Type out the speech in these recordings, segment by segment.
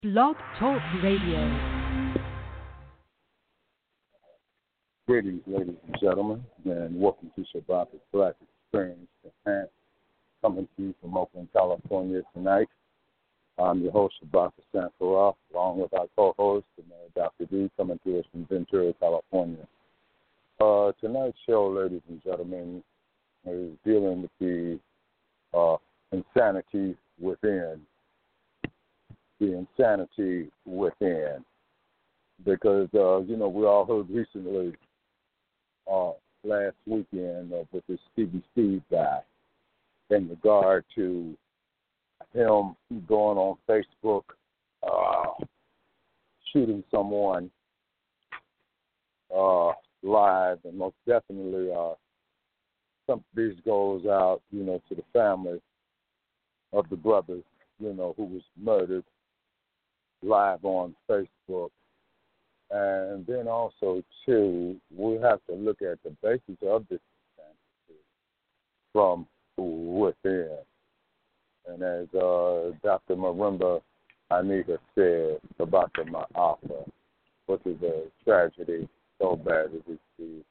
Blog Talk Radio. Greetings, ladies and gentlemen, and welcome to Shabbat Black Experience Enhanced, coming to you from Oakland, California tonight. I'm your host, Shabbat Sanfarah, along with our co-host, Dr. D, coming to us from Ventura, California. Tonight's show, ladies and gentlemen, is dealing with the insanity within. The insanity within. Because, we all heard recently, last weekend, with this Stevie Steve guy in regard to him going on Facebook, shooting someone live, and most definitely some of these goes out, to the family of the brother, who was murdered live on Facebook. And then also, too, we have to look at the basis of this insanity from within. And as Dr. Marimba Anita said about the Ma'afa, which is a tragedy so bad that it's the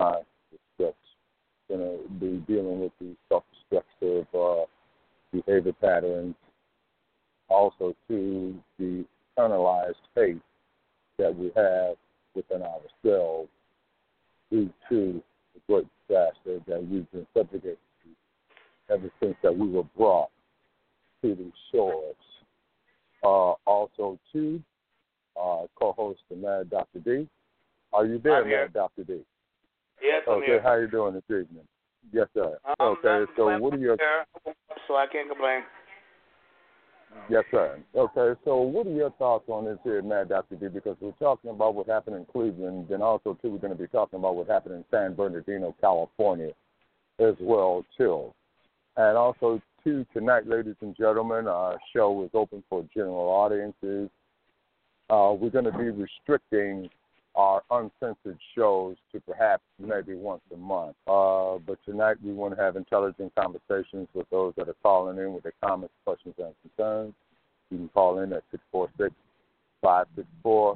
be dealing with the self-destructive behavior patterns, also to the internalized hate that we have within ourselves due to the great disaster that we've been subjugated to ever since that we were brought to these shores. Also, too, co-host the Mad Dr. D. Are you there, Mad Dr. D? Yes, I'm here. Okay, how you doing this evening? Yes, sir. Okay, so what are your... So I can't complain. Yes, sir. Okay, so what are your thoughts on this here, Mad Dr. D? Because we're talking about what happened in Cleveland, then also, too, we're going to be talking about what happened in San Bernardino, California, as well, too. And also, too, tonight, ladies and gentlemen, our show is open for general audiences. We're going to be restricting our uncensored shows to perhaps maybe once a month. But tonight we want to have intelligent conversations with those that are calling in with their comments, questions, and concerns. You can call in at 646-564-9630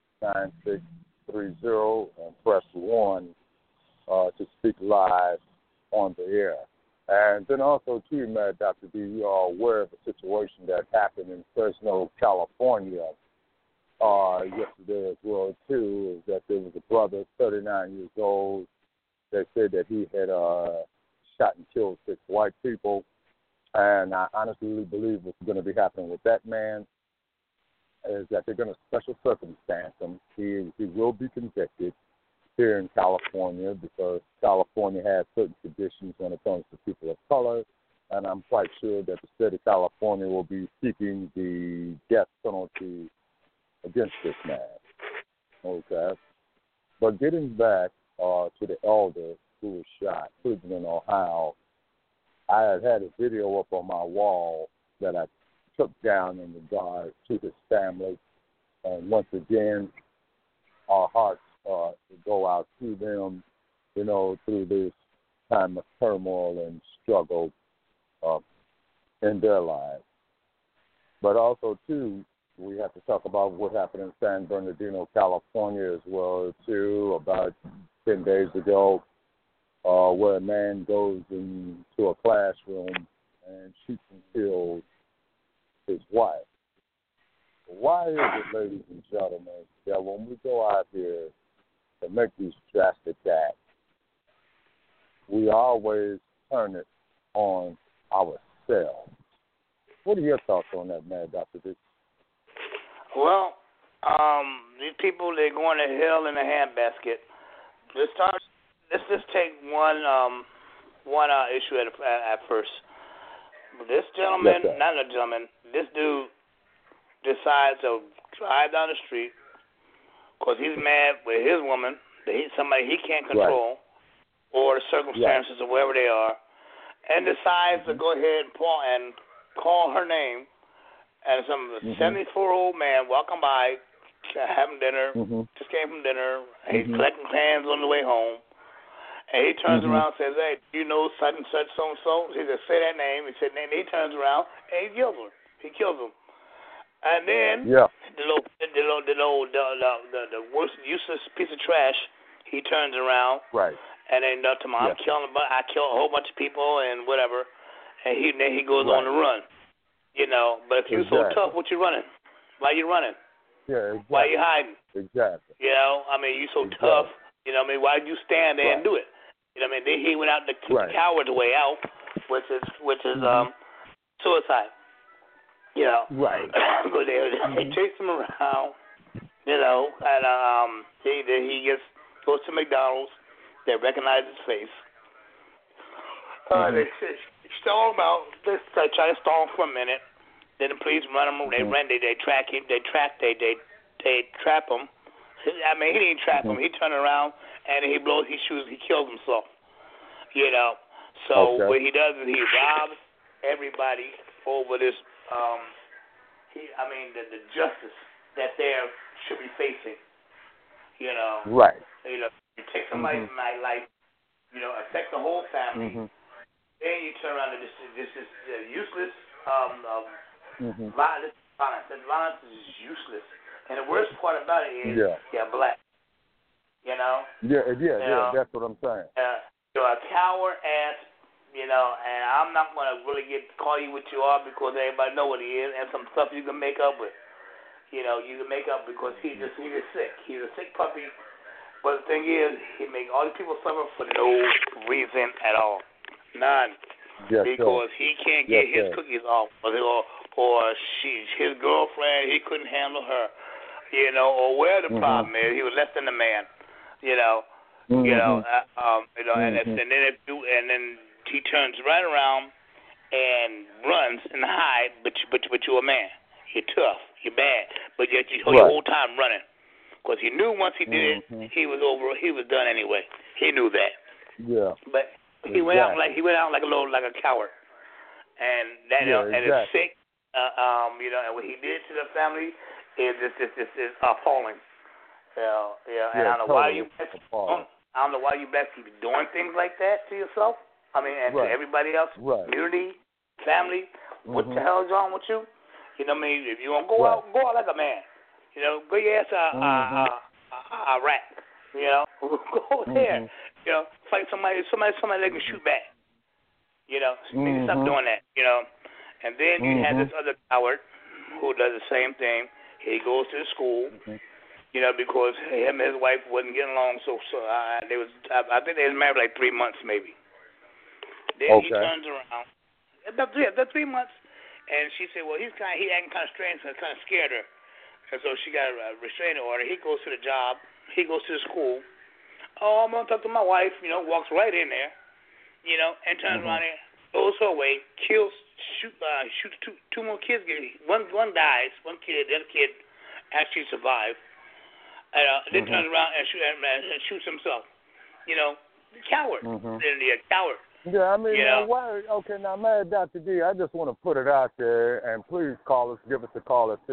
and press 1 to speak live on the air. And then also, too, Mad Dr. D, you are aware of a situation that happened in Fresno, California, yesterday as well, too, is that there was a brother, 39 years old, that said that he had shot and killed 6 white people. And I honestly believe what's going to be happening with that man is that they're going to special circumstance him. He will be convicted here in California because California has certain conditions when it comes to people of color. And I'm quite sure that the state of California will be seeking the death penalty against this man. Okay. But getting back to the elder who was shot, Cleveland, Ohio, I had a video up on my wall that I took down in regard to his family. And once again, our hearts go out to them, through this time of turmoil and struggle in their lives. But also, too, we have to talk about what happened in San Bernardino, California, as well, too, about 10 days ago, where a man goes into a classroom and shoots and kills his wife. Why is it, ladies and gentlemen, that when we go out here to make these drastic acts, we always turn it on ourselves? What are your thoughts on that, Mad Dr. D? Well, these people, they're going to hell in a handbasket. Let's just take one issue at first. This gentleman, this dude decides to drive down the street because he's mad with his woman, that he's somebody he can't control, or the circumstances or wherever they are, and decides to go ahead and call her name. And some 74-year-old man walking by, having dinner, just came from dinner. He's collecting cans on the way home. And he turns around and says, hey, do you know such and such, so-and-so? He said, say that name. He said, and he turns around and he kills her. He kills him. And then the worst useless piece of trash, he turns around. Right. And then tomorrow I kill a whole bunch of people and whatever, and he goes on the run. But if you're so tough, what you running? Why you running? Yeah, exactly. Why you hiding? Exactly. You so tough. Why you stand there and do it? Then he went out the coward's way out, which is suicide. Right. Because they chase him around, and he goes to McDonald's. They recognize his face. They stall him out. They try to stall him for a minute. Then the police run him. They track him. They trap him. He didn't trap him. He turned around and he kills himself. So what he does is he robs everybody over this. The justice that they should be facing. Right. You take somebody from my life, affect the whole family. Then you turn around and this is useless. Violence. That violence is useless. And the worst part about it is you're black. Yeah, that's what I'm saying. You're a coward ass, and I'm not going to really call you what you are because everybody know what he is, and some stuff you can make up with. You can make up because he's sick. He's a sick puppy. But the thing is, he make all these people suffer for no reason at all. None. Yes, because he can't get his cookies off, or his girlfriend, he couldn't handle her, or where the problem is, he was less than a man, and then he turns right around and runs and hides, but you're a man, you're tough, you're bad, but yet you your whole time running. Because he knew once he did it, he was over. He was done anyway. He knew that. Yeah. But he went out like a coward, and and it's sick. And what he did to the family is appalling. And I don't know why you blacks keep doing things like that to yourself. And to everybody else, community, family. What the hell is wrong with you? If you want to go out like a man. Go your ass a rat. Go there. Fight somebody that can shoot back. Stop doing that. And then you have this other coward who does the same thing. He goes to the school. Because him and his wife wasn't getting along. So I think they was married like 3 months maybe. Then he turns around. About 3 months, and she said, "Well, he acting kind of strange, so it kind of scared her." And so she got a restraining order. He goes to the job. He goes to the school. Oh, I'm going to talk to my wife, walks right in there, and turns around and goes her way, shoots two more kids. One dies, one kid, the other kid actually survived. Then turns around and shoots himself. The coward. The coward. Yeah, why? Okay, now, man, Dr. D, I just want to put it out there, and please call us. Give us a call at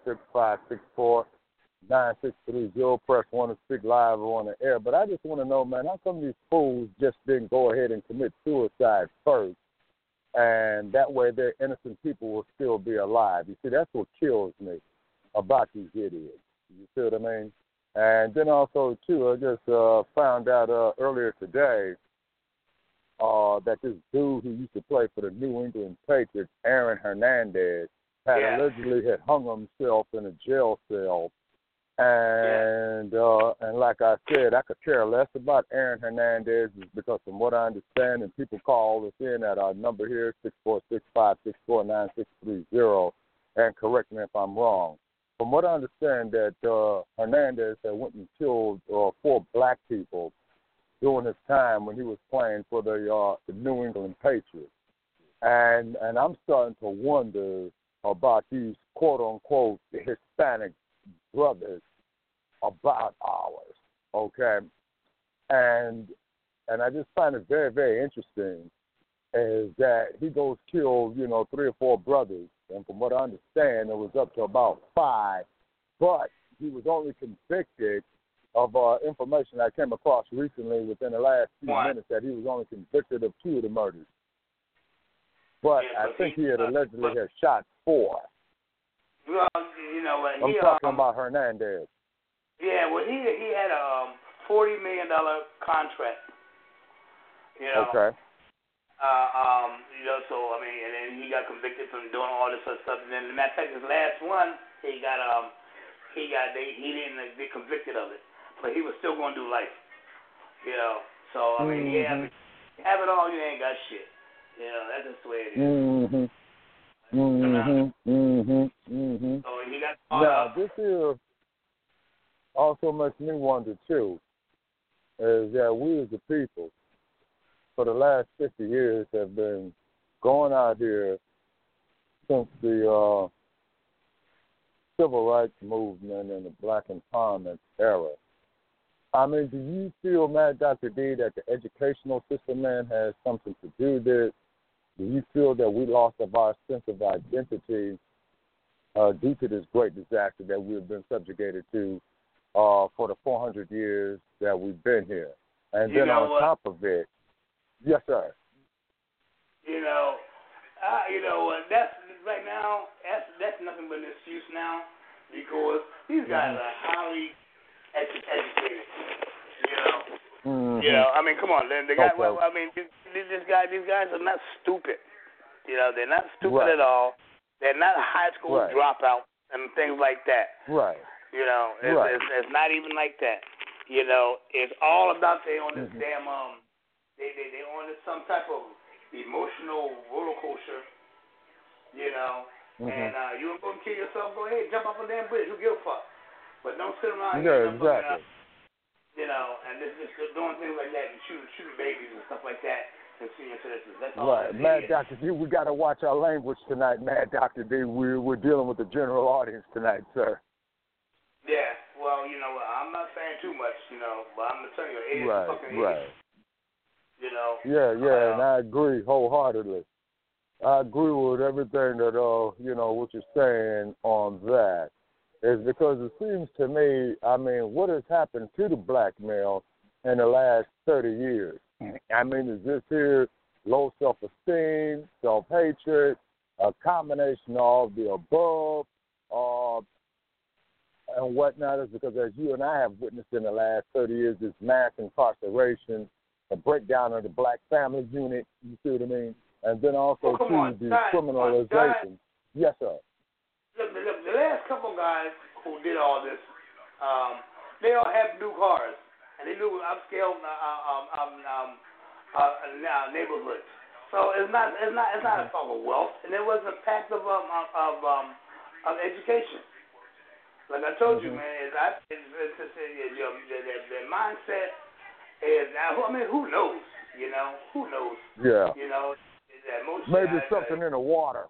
646-564-9630. Press 1 to speak live on the air. But I just want to know, man, how come these fools just didn't go ahead and commit suicide first, and that way their innocent people will still be alive? You see, that's what kills me about these idiots. You see what I mean? And then also, too, I just found out earlier today that this dude who used to play for the New England Patriots, Aaron Hernandez, allegedly had hung himself in a jail cell. And like I said, I could care less about Aaron Hernandez because from what I understand, and people call us in at our number here, 646-564-9630, and correct me if I'm wrong. From what I understand, that Hernandez had went and killed 4 black people during his time when he was playing for the New England Patriots. And I'm starting to wonder about these quote-unquote Hispanic brothers about ours, okay? And I just find it very, very interesting is that he goes kill, 3 or 4 brothers, and from what I understand, it was up to about 5, but he was only convicted of information I came across recently within the last few minutes that he was only convicted of 2 of the murders. But I think he had allegedly had shot 4. Well, you know, I'm talking about Hernandez. Yeah, well, he had a $40 million contract. You know. Okay. You know, so I mean, and then he got convicted from doing all this other stuff. And then, matter of fact, his last one, he didn't get convicted of it, but he was still going to do life. You know, so I mean, yeah, you have it all, you ain't got shit. You know, that's just the way it is. So he got caught up. This here also makes me wonder too, is that we as a people, for the last 50 years, have been going out here since the civil rights movement and the black empowerment era. I mean, do you feel, man, Dr. D, that the educational system, man, has something to do with this? Do you feel that we lost our sense of identity due to this great disaster that we've been subjugated to for the 400 years that we've been here? And then on top of it, yes, sir. You know, that's right now. That's nothing but an excuse now, because these guys are highly educated. You know, I mean, come on, the guy. Okay. I mean, these guys are not stupid. You know, they're not stupid at all. They're not high school dropouts and things like that. Right. You know, it's not even like that. You know, it's all about they on this damn they on this some type of emotional roller coaster. You know, and you want to go and kill yourself? Go ahead, jump off a damn bridge. Who gives a fuck? But don't sit around here. Exactly. You know, and just doing things like that and shooting babies and stuff like that and senior citizens. That's all. Right, Mad Dr. D, we got to watch our language tonight, Mad Dr. D. We're dealing with the general audience tonight, sir. Yeah, well, you know, I'm not saying too much, you know, but I'm gonna tell you, it is fucking idiot. You know. Yeah, and I agree wholeheartedly. I agree with everything that what you're saying on that. Is because it seems to me, I mean, what has happened to the black male in the last 30 years? I mean, is this here low self-esteem, self-hatred, a combination of the above, and whatnot? Is because as you and I have witnessed in the last 30 years, this mass incarceration, the breakdown of the black family unit, you see what I mean? And then also, the criminalization. Yes, sir. Look, the last couple guys who did all this, they all have new cars, and they live in upscale neighborhoods. So it's not a talk of wealth, and it was a fact of education. Like I told you, man, the mindset is. I mean, who knows? You know, who knows? Yeah. You know, the emotion. Maybe something in the water.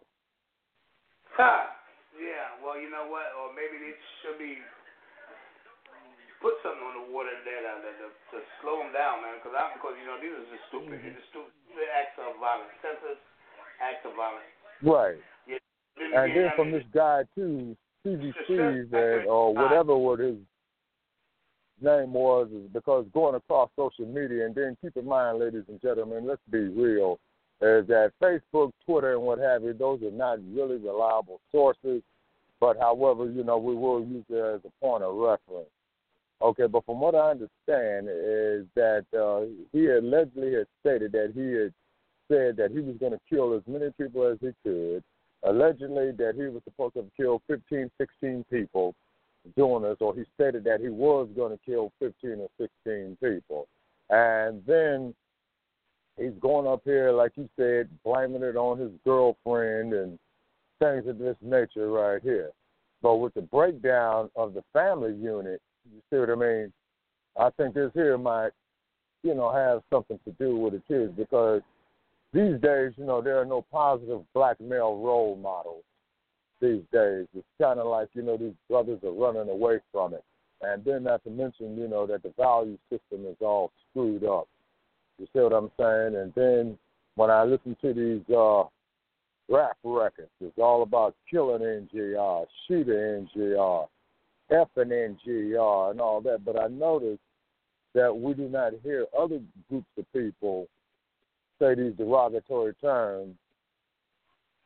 Yeah, well, you know what? Or maybe they should be put something on the water there to slow them down, man. Because you know, these are just stupid. It's just stupid acts of violence, senseless acts of violence. Right. Yeah. And then from this guy too, Stevie Steve, or whatever what his name was, is because going across social media, and then keep in mind, ladies and gentlemen, let's be real, is that Facebook, Twitter, and what have you, those are not really reliable sources. But, however, you know, we will use it as a point of reference. Okay, but from what I understand is that he allegedly had stated that he had said that he was going to kill as many people as he could, allegedly that he was supposed to have killed 15, 16 people doing this, or he stated that he was going to kill 15 or 16 people. And then he's going up here, like you said, blaming it on his girlfriend and things of this nature right here. But with the breakdown of the family unit, you see what I mean? I think this here might, you know, have something to do with it too, because these days, you know, there are no positive black male role models these days. It's kind of like, you know, these brothers are running away from it. And then not to mention, you know, that the value system is all screwed up. You see what I'm saying? And then when I listen to these rap records, it's all about killing NGR, shooting NGR, effing NGR, and all that. But I noticed that we do not hear other groups of people say these derogatory terms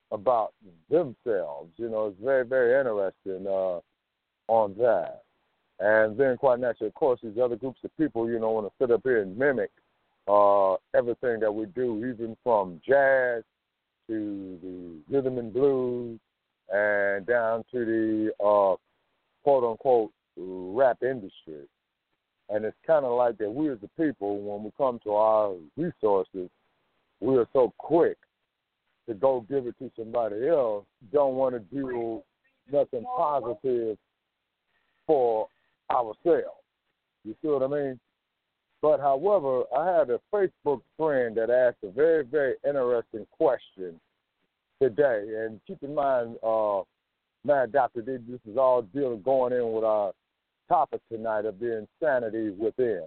about themselves. You know, it's very, very interesting on that. And then, quite naturally, of course, these other groups of people, you know, want to sit up here and mimic everything that we do, even from jazz to the rhythm and blues and down to the quote-unquote rap industry. And it's kind of like that we as a people, when we come to our resources, we are so quick to go give it to somebody else, don't want to do nothing positive for ourselves. You see what I mean? But, however, I had a Facebook friend that asked a very, very interesting question today. And keep in mind, Mad Doctor, this is all going in with our topic tonight of the insanity within.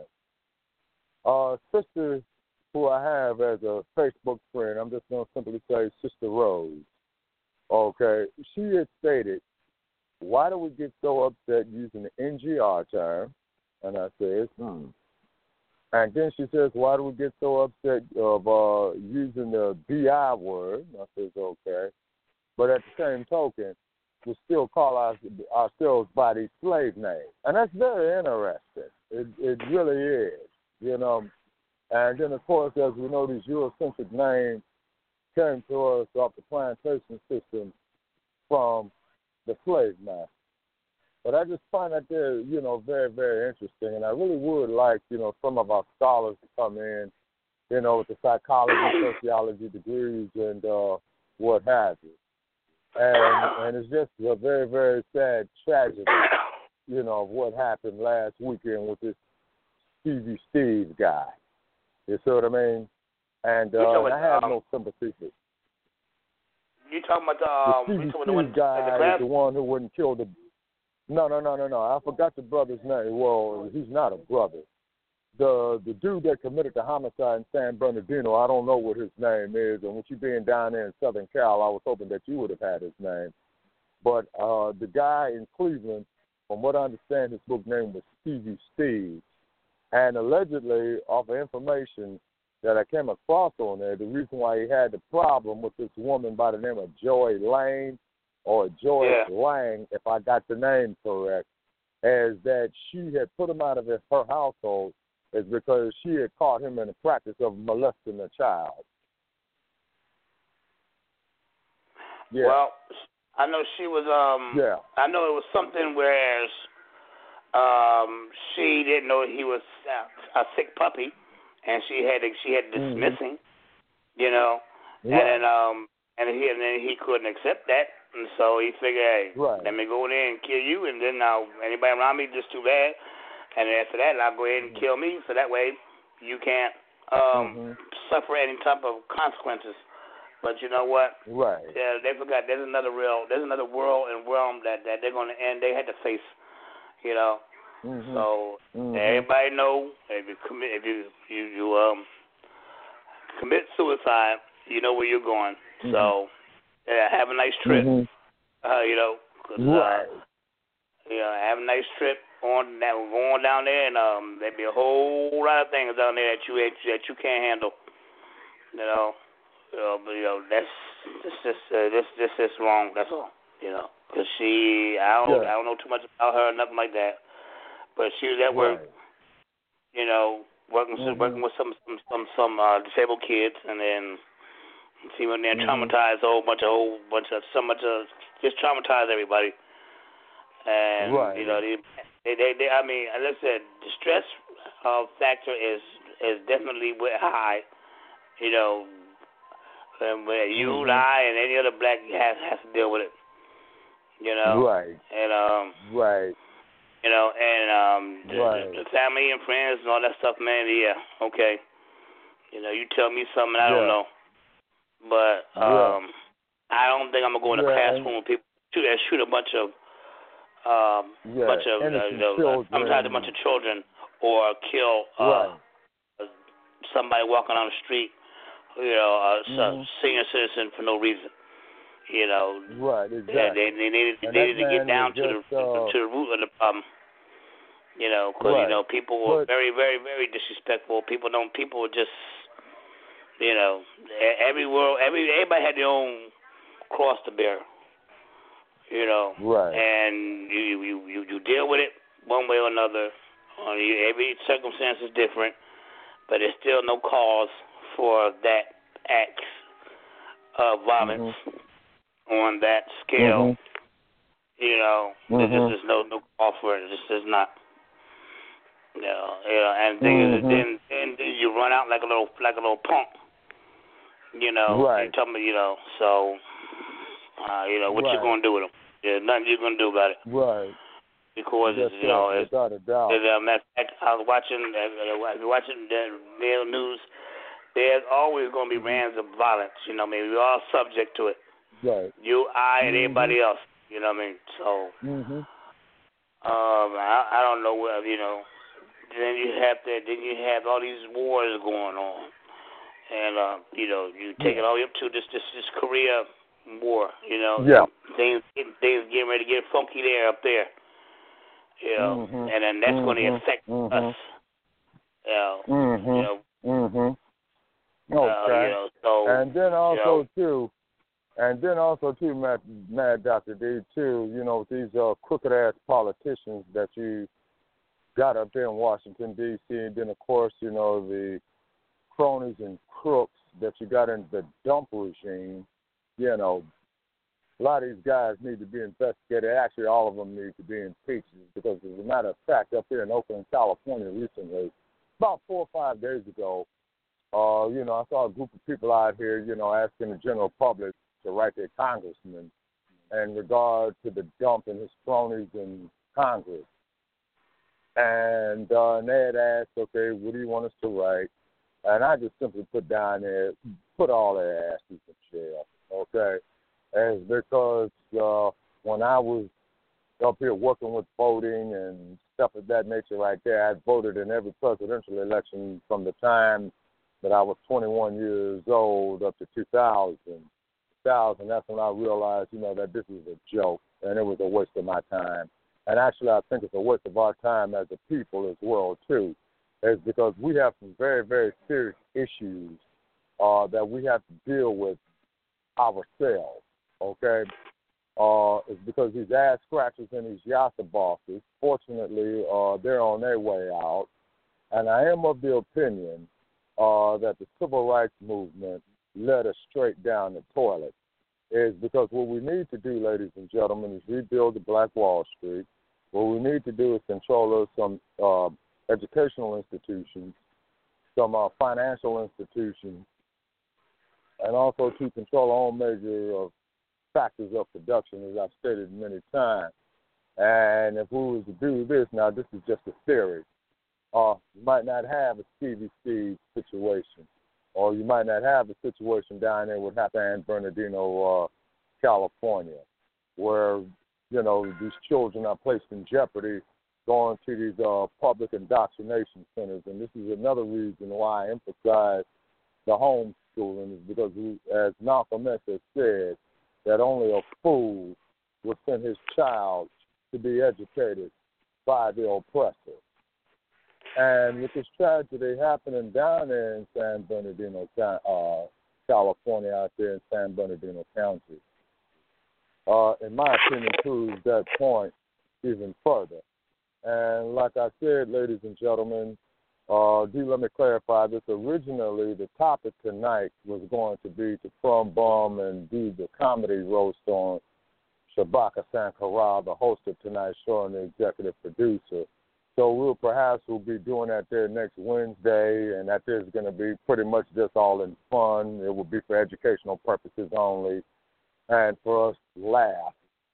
Sister who I have as a Facebook friend, I'm just going to simply say Sister Rose, okay, she had stated, why do we get so upset using the NGR term? And I said, And then she says, why do we get so upset of using the BI word? And I says, okay. But at the same token, we still call ourselves by these slave names. And that's very interesting. It really is, you know. And then, of course, as we know, these Eurocentric names came to us off the plantation system from the slave master. But I just find that they're, you know, very, very interesting. And I really would like, you know, some of our scholars to come in, you know, with the psychology, sociology degrees and what have you. And it's just a very, very sad tragedy, you know, of what happened last weekend with this Stevie Steve guy. You see what I mean? And I have no sympathy for it. You talking about the Steve guy is the one who wouldn't kill the... No. I forgot the brother's name. Well, he's not a brother. The dude that committed the homicide in San Bernardino, I don't know what his name is. And with you being down there in Southern Cal, I was hoping that you would have had his name. But the guy in Cleveland, from what I understand, his book name was Stevie Steve. And allegedly, off of information that I came across on there, the reason why he had the problem with this woman by the name of Joy Lane, or Joyce Lang, if I got the name correct, is that she had put him out of her household is because she had caught him in the practice of molesting a child. Yeah. Well, I know she was, I know it was something where she didn't know he was a sick puppy, and she had to dismiss him, you know, and then he couldn't accept that. And so he figured, hey, let me go in there and kill you, and then anybody around me, just too bad. And after that, I'll go ahead and kill me, so that way you can't suffer any type of consequences. But you know what? Right. Yeah, they forgot there's another world and realm that they're going to end. They had to face, you know. So everybody know if you commit suicide, you know where you're going. So. Yeah, have a nice trip. You know, cause, have a nice trip going down there, and there'll be a whole lot of things down there that you can't handle. You know, but this is wrong. That's all. You know, cause I don't know too much about her or nothing like that, but she was at work. You know, working with some disabled kids, and then. She went there and traumatized just traumatized everybody. And, you know, they I mean, as I said, the stress factor is definitely high, you know, and where you and I and any other black has to deal with it, you know. Right. And, you know, and the family and friends and all that stuff, man, okay. You know, you tell me something I don't know. But I don't think I'm gonna go in a classroom with people shoot a bunch of sometimes a bunch of children, or kill somebody walking on the street, you know, a senior citizen for no reason. You know, they needed to get down to the root of the problem. You know, because you know people were very, very, very disrespectful. People were just. You know, everybody had their own cross the barrier. You know, right. And you deal with it one way or another. Every circumstance is different, but there's still no cause for that act of violence on that scale. You know, there's just no call for it. It just is not. You know, and then you run out like a little punk. You know, right. You tell me, you know, so. You know, what you gonna do with them? There's nothing you're gonna do about it. Right. Because you know, without a doubt. Matter of fact, I was watching the real news. There's always gonna be rants of violence. You know, what I mean, we're all subject to it. Right. You, I, and everybody else. You know what I mean? So, I don't know where, you know. Then you have all these wars going on, and you know, you take it all the way up to this Korea war, you know. Yeah. Things getting ready to get funky there up there. You know, and then that's going to affect us. You know. Okay. You know, so, and then also too, Mad Dr. D too, you know, these crooked ass politicians that you got up there in Washington D.C. and then of course, you know, the cronies and crooks that you got in the dump regime. You know, a lot of these guys need to be investigated. Actually, all of them need to be impeached because, as a matter of fact, up here in Oakland, California recently, about 4 or 5 days ago, you know, I saw a group of people out here, you know, asking the general public to write their congressman in regard to the dump and his cronies in Congress. And they had asked, okay, what do you want us to write? And I just simply put down there, put all their asses in jail. Okay, and because when I was up here working with voting and stuff of that nature right there, I voted in every presidential election from the time that I was 21 years old up to 2000. That's when I realized, you know, that this was a joke and it was a waste of my time. And actually, I think it's a waste of our time as a people as well, too, is because we have some very, very serious issues that we have to deal with ourselves, okay? It's because these ass scratchers and these yassa bosses, fortunately, they're on their way out. And I am of the opinion that the civil rights movement led us straight down the toilet. Is because what we need to do, ladies and gentlemen, is rebuild the Black Wall Street. What we need to do is control some educational institutions, some financial institutions, and also to control our own measure of factors of production, as I've stated many times. And if we were to do this, now this is just a theory, you might not have a Stevie Steve situation, or you might not have a situation down there with San Bernardino, California, where, you know, these children are placed in jeopardy going to these public indoctrination centers. And this is another reason why I emphasize the homeschooling, is because, as Malcolm X has said, that only a fool would send his child to be educated by the oppressor. And with this tragedy happening down there in San Bernardino, California, out there in San Bernardino County, in my opinion, proves that point even further. And like I said, ladies and gentlemen, let me clarify this. Originally, the topic tonight was going to be to prom bomb and do the comedy roast on Shabaka Sankara, the host of tonight's show and the executive producer. So we'll be doing that there next Wednesday, and that there's going to be pretty much just all in fun. It will be for educational purposes only, and for us to laugh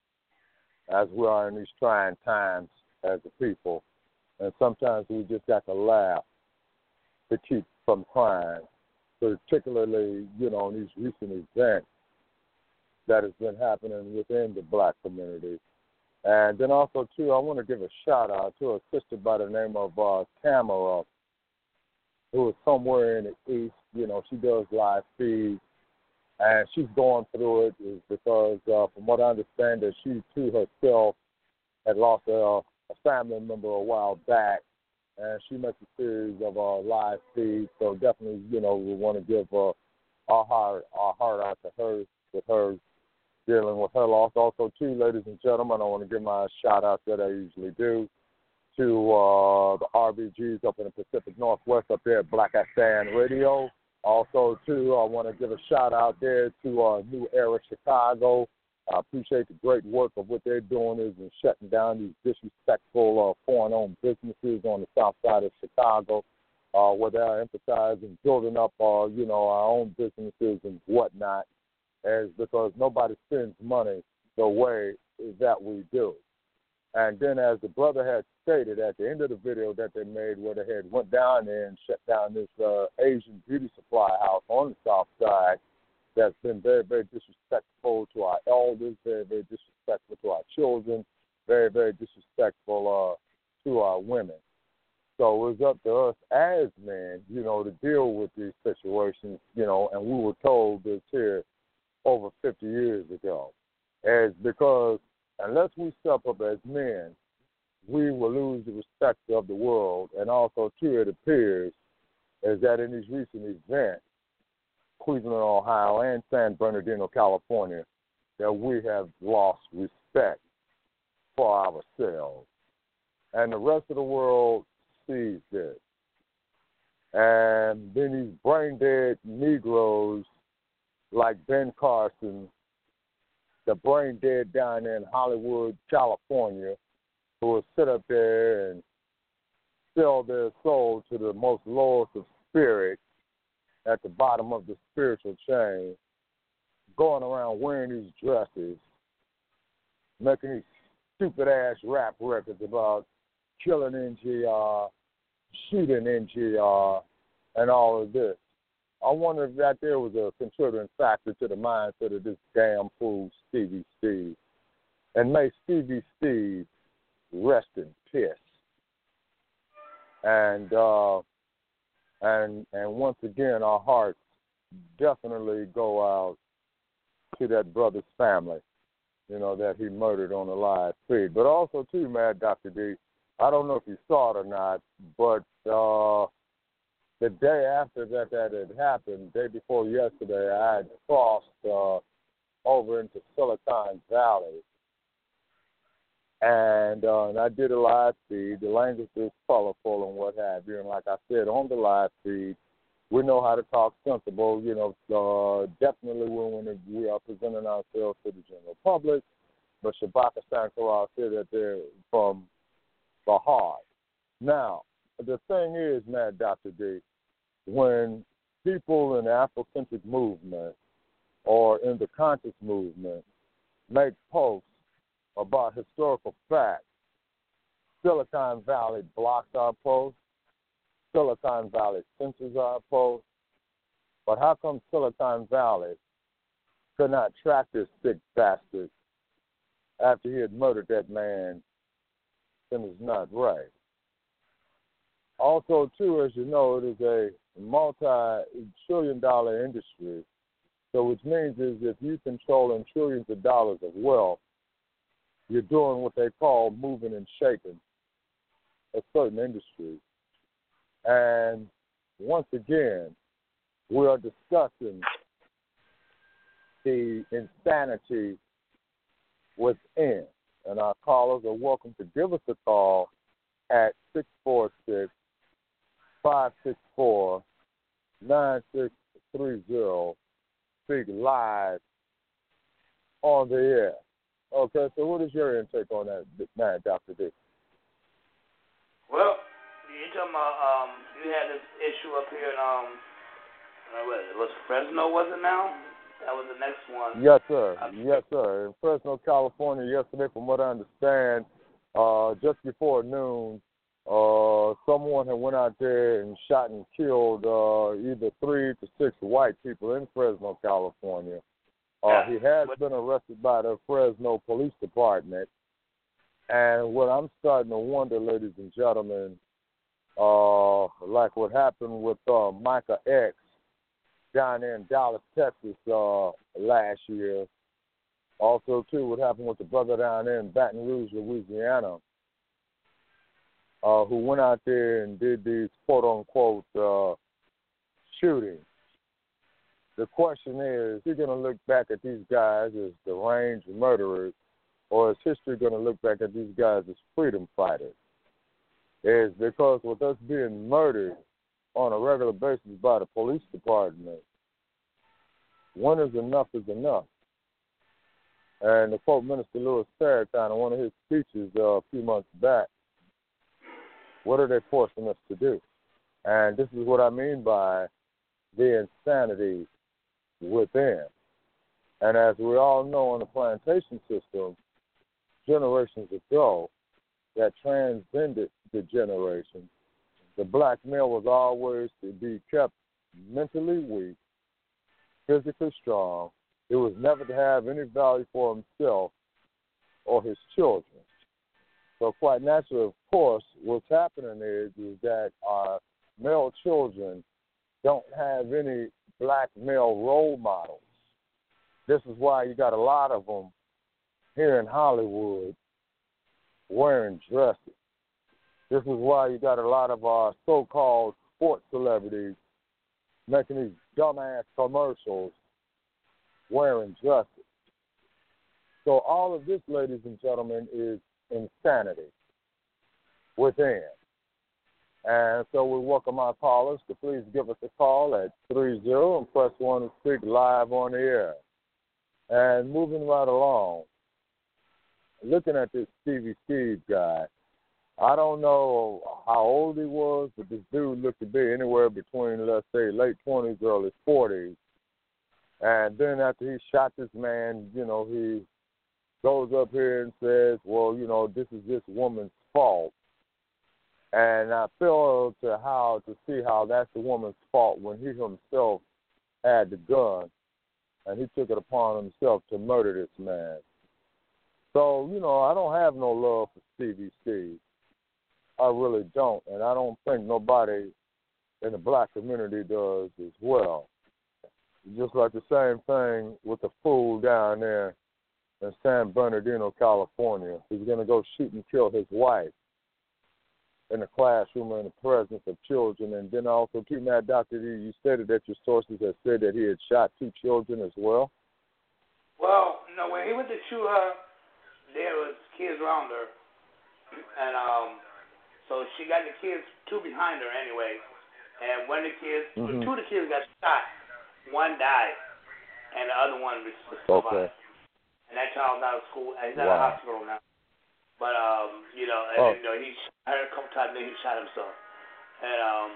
as we are in these trying times as a people. And sometimes we just got to laugh to keep from crying, particularly, you know, in these recent events that has been happening within the black community. And then also, too, I want to give a shout-out to a sister by the name of Tamara, who is somewhere in the East. You know, she does live feeds, and she's going through it is because, from what I understand, that she, too, herself had lost a family member a while back, and she makes a series of live feeds. So definitely, you know, we want to give our heart out to her with her dealing with her loss. Also, too, ladies and gentlemen, I want to give my shout-out that I usually do to the RBGs up in the Pacific Northwest up there at Black Sand Radio. Also, too, I want to give a shout-out there to New Era Chicago. I appreciate the great work of what they're doing is in shutting down these disrespectful foreign-owned businesses on the south side of Chicago, where they're emphasizing building up, our own businesses and whatnot, as because nobody spends money the way that we do. And then, as the brother had stated at the end of the video that they made, where they had went down there and shut down this Asian beauty supply house on the south side, that's been very, very disrespectful to our elders, very, very disrespectful to our children, very, very disrespectful to our women. So it was up to us as men, to deal with these situations, and we were told this here over 50 years ago. As because unless we step up as men, we will lose the respect of the world. And also, too, it appears is that in these recent events, Cleveland, Ohio, and San Bernardino, California, that we have lost respect for ourselves. And the rest of the world sees this. And then these brain-dead Negroes like Ben Carson, the brain-dead down there in Hollywood, California, who will sit up there and sell their soul to the most lowest of spirit at the bottom of the spiritual chain, going around wearing these dresses, making these stupid-ass rap records about killing NGR, shooting NGR, and all of this. I wonder if that there was a contributing factor to the mindset of this damn fool, Stevie Steve. And may Stevie Steve rest in peace. And once again, our hearts definitely go out to that brother's family, that he murdered on the live feed. But also, too, Mad Dr. D, I don't know if you saw it or not, but the day after that had happened, day before yesterday, I had crossed over into Silicon Valley. And I did a live feed. The language is colorful and what have you. And like I said, on the live feed, we know how to talk sensible, definitely when we are presenting ourselves to the general public. But Shabaka Sankara said that they're from the heart. Now, the thing is, Mad Dr. D, when people in the Afrocentric movement or in the conscious movement make posts about historical facts, Silicon Valley blocks our posts, Silicon Valley censors our posts, but how come Silicon Valley could not track this sick bastard after he had murdered that man in his not right? Also, too, as you know, it is a multi-trillion-dollar industry. So which means is if you controlling trillions of dollars of wealth, you're doing what they call moving and shaking a certain industry. And once again, we are discussing the insanity within. And our callers are welcome to give us a call at 646-564-9630. Speak live on the air. Okay, so what is your intake on that, man, Dr. D? Well, you're talking about, you had this issue up here in, it was Fresno, was it now? That was the next one. Yes, sir. Yes, sir. In Fresno, California, yesterday, from what I understand, just before noon, someone had went out there and shot and killed either 3 to 6 white people in Fresno, California. He has been arrested by the Fresno Police Department. And what I'm starting to wonder, ladies and gentlemen, like what happened with Micah X down there in Dallas, Texas last year. Also, too, what happened with the brother down there in Baton Rouge, Louisiana, who went out there and did these quote-unquote shootings. The question is he going to look back at these guys as deranged murderers, or is history going to look back at these guys as freedom fighters? Is because with us being murdered on a regular basis by the police department, when is enough is enough. And the quote Minister Louis Farrakhan in one of his speeches a few months back, what are they forcing us to do? And this is what I mean by the insanity within. And as we all know in the plantation system, generations ago, that transcended the generation, the black male was always to be kept mentally weak, physically strong. It was never to have any value for himself or his children. So quite naturally, of course, what's happening is that our male children don't have any black male role models. This is why you got a lot of them here in Hollywood wearing dresses. This is why you got a lot of our so-called sports celebrities making these dumbass commercials wearing dresses. So all of this, ladies and gentlemen, is insanity within. And so we welcome our callers to please give us a call at 30 and press 1 to speak live on the air. And moving right along, looking at this Stevie Steve guy, I don't know how old he was, but this dude looked to be anywhere between, let's say, late 20s, early 40s. And then after he shot this man, you know, he goes up here and says, well, you know, this is this woman's fault. And I fail to see how that's the woman's fault when he himself had the gun and he took it upon himself to murder this man. So, you know, I don't have no love for Stevie Steve. I really don't. And I don't think nobody in the black community does as well. Just like the same thing with the fool down there in San Bernardino, California. He's going to go shoot and kill his wife in the classroom or in the presence of children. And then also, keep that, Dr. D, you stated that your sources have said that he had shot 2 children as well. Well, no, when he went to shoot her, there was kids around her. And so she got the kids 2 behind her anyway. And one of the kids, 2 of the kids got shot. 1 died, and the other one survived. Okay. And that child's out of school. He's at a hospital now. But you know, and, you know, he shot her a couple times. Then he shot himself. And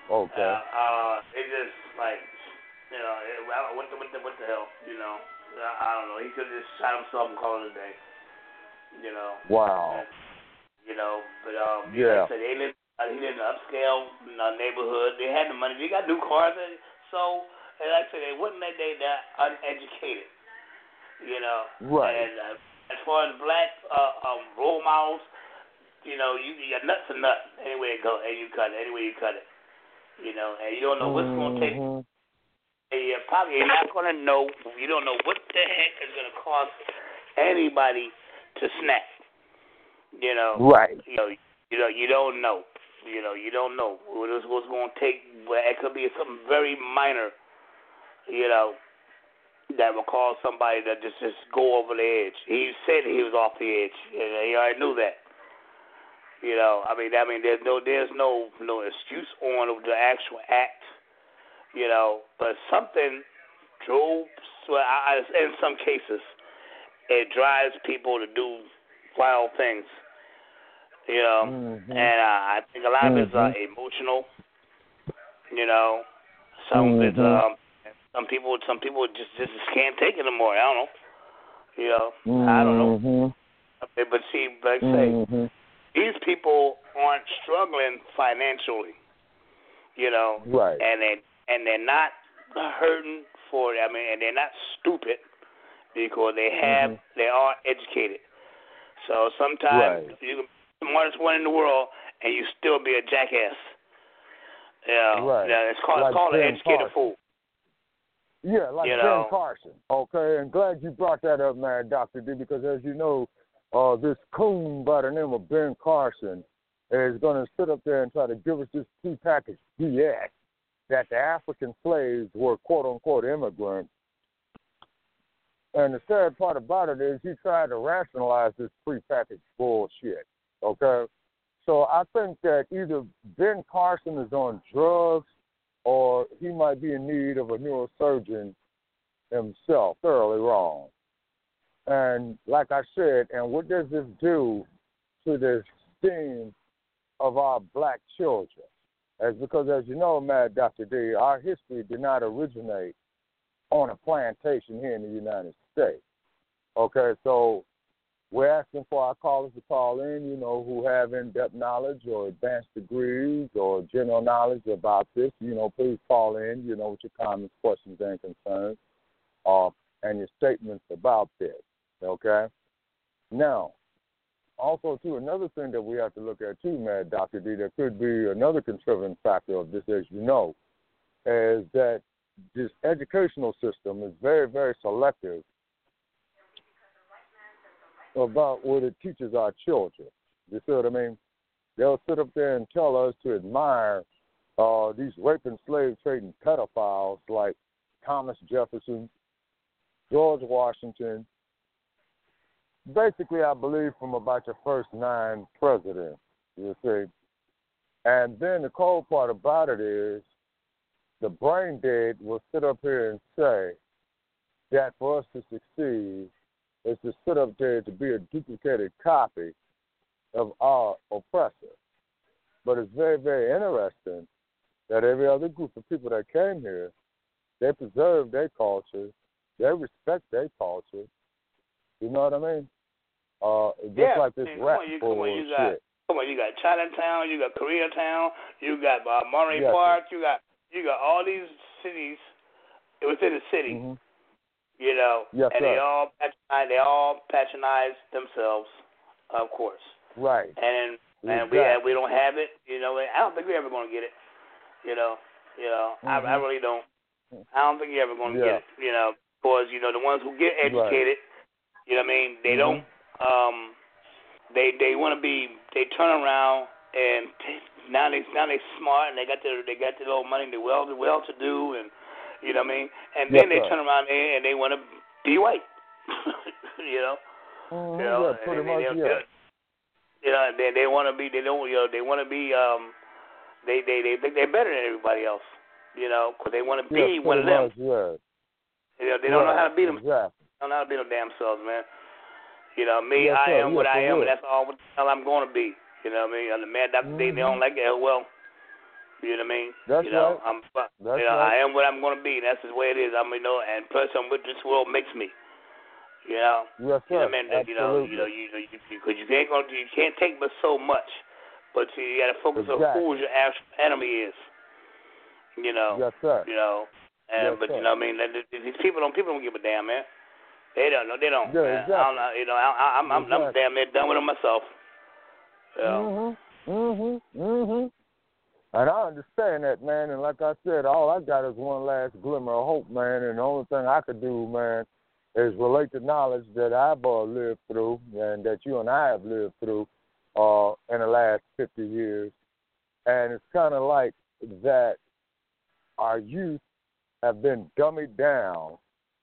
it just like, you know, what the hell, you know? I don't know. He could have just shot himself and called it a day. You know. Wow. And, you know, but like I said, he lived in an upscale neighborhood. They had the money. They got new cars, so. And like I said, they wouldn't let they that uneducated, you know. Right. And as far as black role models, you know, you got nuts and nuts anywhere it go, and you cut it anywhere you cut it, you know. And you don't know what's going to take. And you're probably not going to know. You don't know what the heck is going to cost anybody to snap. You know. Right. You don't know. You don't know what's going to take. Well, it could be something very minor. You know, that will cause somebody to just go over the edge. He said he was off the edge. He already knew that. You know, I mean, there's no excuse on the actual act. You know, but something drove. In some cases, it drives people to do wild things. You know, and I think a lot of it's emotional. You know, some of it's Some people just can't take it anymore. I don't know. You know, I don't know. But see, like I say, these people aren't struggling financially. You know, right? And they're not hurting for it. I mean, and they're not stupid because they are educated. So sometimes you can be the smartest one in the world and you still be a jackass. Yeah, right. It's called an educated fool. Yeah, like Ben Carson. Okay, and glad you brought that up, man, Dr. D, because as you know, this coon by the name of Ben Carson is going to sit up there and try to give us this prepackaged BS that the African slaves were quote-unquote immigrants. And the sad part about it is he tried to rationalize this prepackaged bullshit, okay? So I think that either Ben Carson is on drugs or he might be in need of a neurosurgeon himself. Thoroughly wrong. And like I said, and what does this do to the esteem of our black children? As because, as you know, Mad Dr. D, our history did not originate on a plantation here in the United States. Okay, so we're asking for our callers to call in, you know, who have in-depth knowledge or advanced degrees or general knowledge about this. You know, please call in, you know, with your comments, questions, and concerns, and your statements about this, okay? Now, also, too, another thing that we have to look at, too, Mad Dr. D, that could be another contributing factor of this, as you know, is that this educational system is very, very selective about what it teaches our children. You see what I mean? They'll sit up there and tell us to admire these raping, slave-trading pedophiles like Thomas Jefferson, George Washington, basically, I believe, from about your first 9 presidents, you see. And then the cold part about it is the brain dead will sit up here and say that for us to succeed is to sit up there to be a duplicated copy of our oppressor. But it's very, very interesting that every other group of people that came here, they preserve their culture, they respect their culture. You know what I mean? Just like this rap bullshit. Come on, you got Chinatown, you got Koreatown, you got Monterey Park, you got all these cities within the city. Mm-hmm. You know, yes, and sir. they all patronize themselves, of course. Right. And exactly. we don't have it. You know, I don't think we're ever going to get it. You know, mm-hmm. I really don't. I don't think you're ever going to get it. You know, because you know the ones who get educated, right. You know what I mean? They mm-hmm. don't. They want to be. They turn around and now they smart and they got their little money. They're well to do and. You know what I mean? And then they turn around and they want to be white. You know? Mm-hmm. You know? Yeah, pretty much, You know, they want to be, they don't, you know, they want to be, they think they're better than everybody else. You know, because they want to be one of them. You know, they don't know how to be them. Exactly. They don't know how to be them damn selves, man. You know, me, I am what I am, and that's all what the hell I'm going to be. You know what I mean? I'm the Mad Dr. D, they don't like it. Well, you know what I mean? That's you know, right. I am what I'm going to be. That's the way it is. You know, and plus, I'm what this world makes me. You know? Yes, sir. You know what I mean? Absolutely. Because you can't take but so much. But you got to focus on who your enemy is. You know? Yes, sir. You know? And, but, you know what I mean? These people don't give a damn, man. They don't know. They don't. Yeah, exactly. I don't know. You know, I'm damn near done with them myself. You know? And I understand that, man. And like I said, all I got is one last glimmer of hope, man. And the only thing I could do, man, is relate the knowledge that I've lived through and that you and I have lived through in the last 50 years. And it's kind of like that our youth have been dummied down.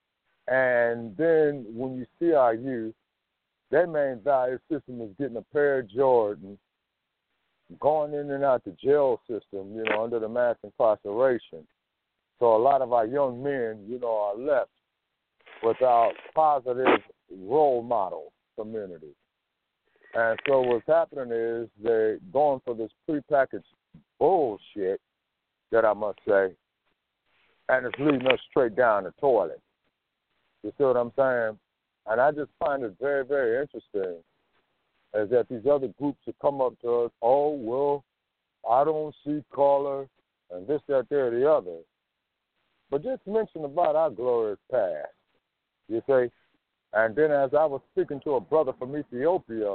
And then when you see our youth, their main value system is getting a pair of Jordans, going in and out the jail system, you know, under the mass incarceration. So a lot of our young men, you know, are left without positive role model community. And so what's happening is they're going for this prepackaged bullshit, that I must say, and it's leading us straight down the toilet. You see what I'm saying? And I just find it very, very interesting is that these other groups will come up to us, oh, well, I don't see color, and this, that, there, the other. But just mention about our glorious past, you see. And then as I was speaking to a brother from Ethiopia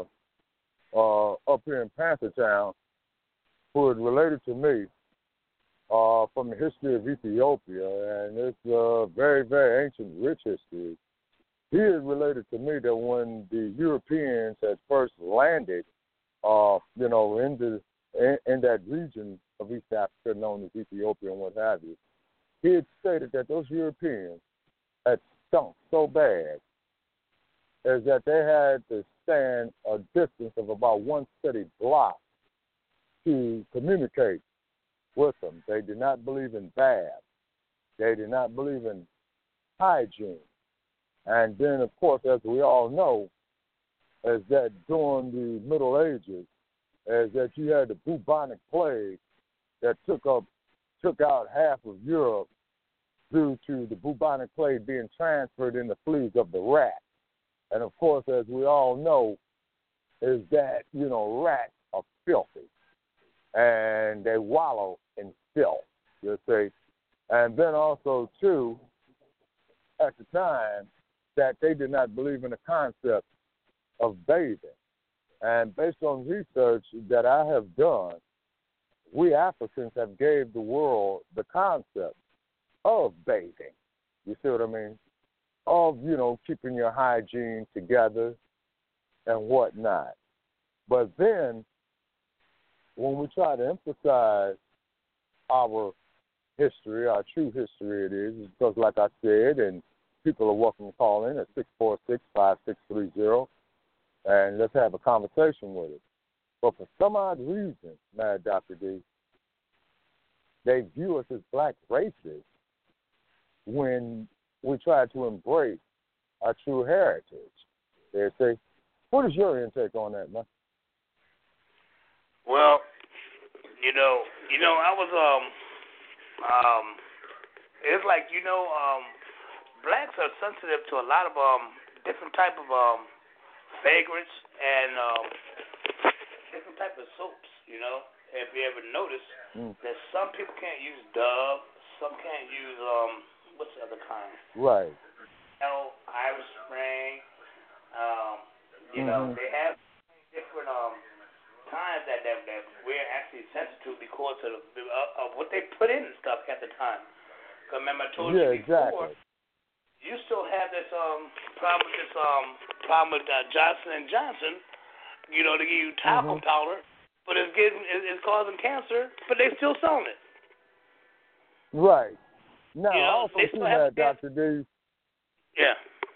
up here in Panthertown who had related to me from the history of Ethiopia, and it's a very, very ancient, rich history. He had related to me that when the Europeans had first landed, you know, in that region of East Africa, known as Ethiopia and what have you, he had stated that those Europeans had stunk so bad is that they had to stand a distance of about one steady block to communicate with them. They did not believe in baths. They did not believe in hygiene. And then, of course, as we all know, is that during the Middle Ages, is that you had the bubonic plague that took out half of Europe due to the bubonic plague being transferred in the fleas of the rat. And, of course, as we all know, is that, rats are filthy. And they wallow in filth, you see. And then also, too, at the time, that they did not believe in the concept of bathing. And based on research that I have done, we Africans have gave the world the concept of bathing. You see what I mean? Of, keeping your hygiene together and whatnot. But then, when we try to emphasize our history, our true history it is because, like I said, and people are welcome to call in at 646-5630, and let's have a conversation with it. But for some odd reason, Mad Dr. D, they view us as black racists when we try to embrace our true heritage. They say, what is your intake on that, man? Well, I was it's like blacks are sensitive to a lot of different type of fragrance and different type of soaps. If you ever notice that some people can't use Dove, some can't use what's the other kind? Right. Irish Spring. They have different times that we're actually sensitive because of what they put in and stuff at the time. Because remember I told you before, exactly. You still have this problem with Johnson & Johnson, to give you talcum powder, but it's causing cancer, but they still selling it. Right. Now, also too, Dr. D. Yeah.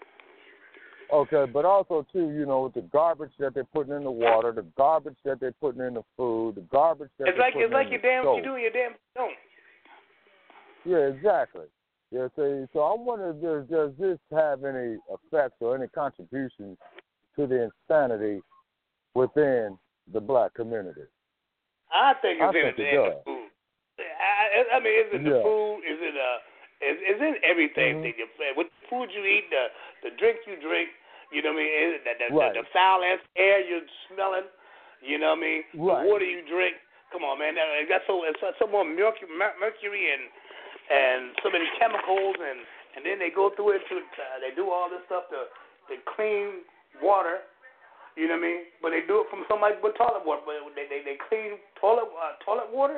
Okay, but also, too, with the garbage that they're putting in the water, the garbage that they're putting in the food, the garbage that they're putting in the soap. You doing your damn don't. Yeah, exactly. Yeah, so I'm wondering, does this have any effects or any contributions to the insanity within the black community? I think it's in the food. I mean, is it the food? Is it it's in everything. What food you eat, the drink you drink, the foul ass air you're smelling, what I mean? Right. The water you drink. Come on, man. It got so more mercury and so many chemicals, and then they go through it they do all this stuff to clean water. You know what I mean? But they do it from somebody with toilet water. But they clean toilet water.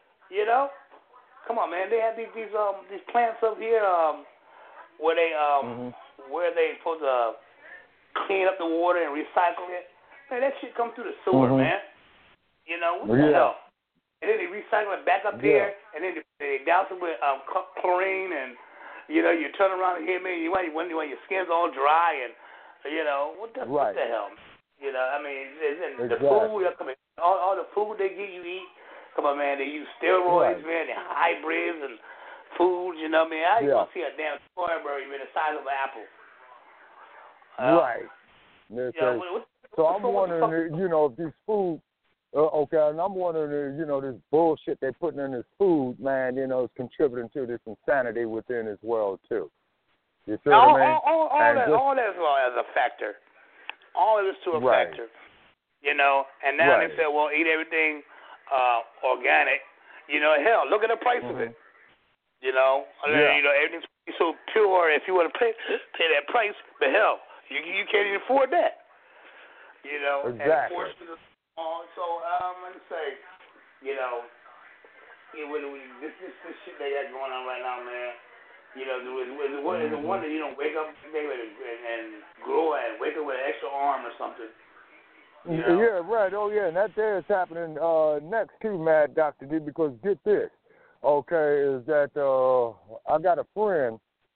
Come on, man. They have these plants up here where they supposed to clean up the water and recycle it. Man, that shit come through the sewer, man. What the hell? And then they recycle it back up there, and then they douse it with chlorine, and you turn around and hear me. When your skin's all dry, and what the hell? I mean, the food. All the food they give you eat. Come on, man. They use steroids, man. They hybrids and foods. You know what I mean? How you gonna see a damn strawberry the size of an apple? Right. So I'm wondering, if these food. Okay, and I'm wondering, this bullshit they're putting in this food, man, is contributing to this insanity within this world too. You see what I mean? All that is a factor. All of this to a factor. And now they say, well, eat everything organic. Hell, look at the price of it. Everything's so pure. If you want to pay that price, but hell, you can't even afford that. Exactly. So let me say, this shit they got going on right now, man. It's a wonder you don't wake up and grow and wake up with an extra arm or something. You know? Yeah, right. Oh, yeah, and that there is happening next to Mad Dr. D, because get this, okay, is that I got a friend